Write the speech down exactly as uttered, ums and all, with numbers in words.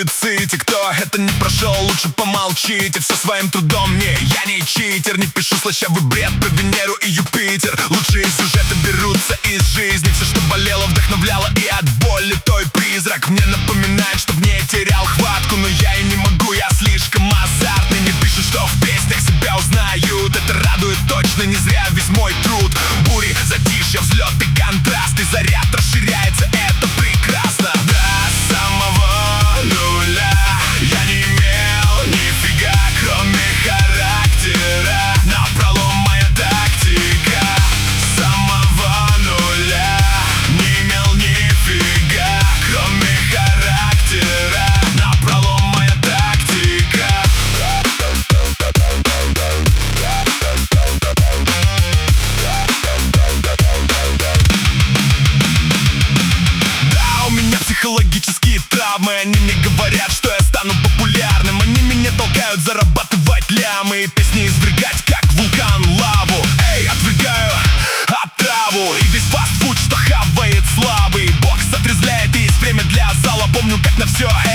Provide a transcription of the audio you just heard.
дефиците. Кто это не прошел, лучше помолчите. Все своим трудом, не, я не читер. Не пишу слащавый бред про Венеру и Юпитер. Лучшие сюжеты берутся из жизни. Все, что болело, вдохновляло, и от боли той призрак мне напоминает, что в ней терял хватку. Но я и не могу, я слишком азартный. Не пишут, что в песнях себя узнают. Это радует точно, не зря весь мой труд. Бури, затишье, взлет и контраст. И заряд расширяется, это прекрасно. До самого нуля я не имел нифига, кроме характера. Напролом моя тактика. С самого нуля не имел нифига, кроме характера. Напролом моя тактика. Да, у меня психологические травмы. Они мне говорят, что я стану популярным. Они меня толкают зарабатывать лямы и песни извергать, как вулкан, лаву. Эй, отвергаю отраву и весь фастфуд, что хавает слабый. Бокс отрезвляет и есть время для зала. Помню, как на все